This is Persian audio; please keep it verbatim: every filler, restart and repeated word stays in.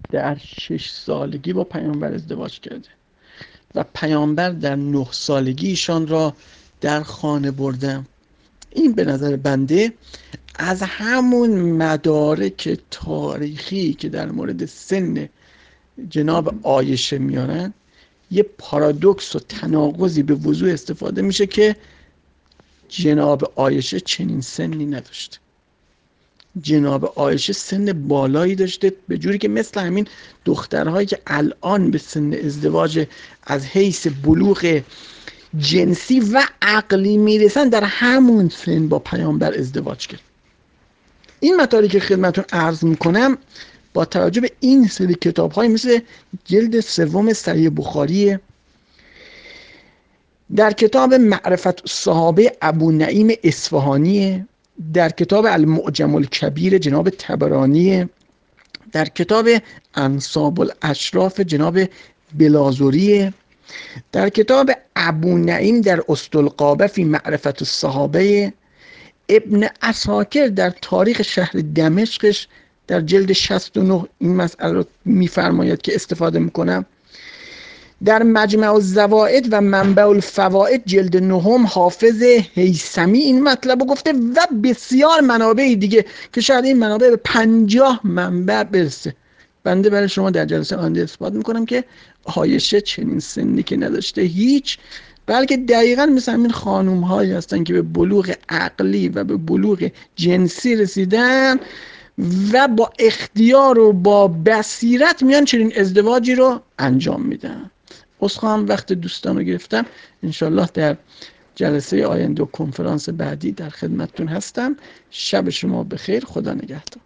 در شش سالگی با پیامبر ازدواج کرده و پیامبر در نه سالگی ایشان را در خانه بردم. این به نظر بنده از همون مدارک تاریخی که در مورد سن جناب عایشه میارن یه پارادوکس و تناقضی به وضوح استفاده میشه که جناب عایشه چنین سنی نداشته. جناب عایشه سن بالایی داشته، به جوری که مثل همین دخترهایی که الان به سن ازدواج از حیث بلوغ جنسی و عقلی میرسن در همون سن با پیامبر ازدواج کرد. این مطالبی که خدمتتون عرض میکنم با توجه به این سری کتاب های مثل جلد سوم صحیح بخاری، در کتاب معرفت الصحابه ابو نعیم اصفهانی، در کتاب المعجم الکبیر جناب طبرانی، در کتاب انساب الاشراف جناب بلازوری، در کتاب ابو نعیم در اسطلقابه فی معرفت الصحابه، ابن عساکر در تاریخ شهر دمشقش در جلد شصت و نه این مسئله رو میفرماید که استفاده میکنم. در مجمع الزوائد و منبع الفوائد جلد نهم حافظ هیثمی این مطلب رو گفته و بسیار منابع دیگه که شاید این منابع به پنجاه منبع برسه. بنده برای شما در جلسه آینده اثبات میکنم که عایشه چنین سنی که نداشته هیچ، بلکه دقیقاً مثل همین خانوم هایی هستن که به بلوغ عقلی و به بلوغ جنسی رسیدن و با اختیار و با بصیرت میان چنین ازدواجی رو انجام میدن. اسخام وقت دوستان رو گرفتم، انشالله در جلسه آینده و کنفرانس بعدی در خدمتتون هستم. شب شما بخیر، خدا نگهدار.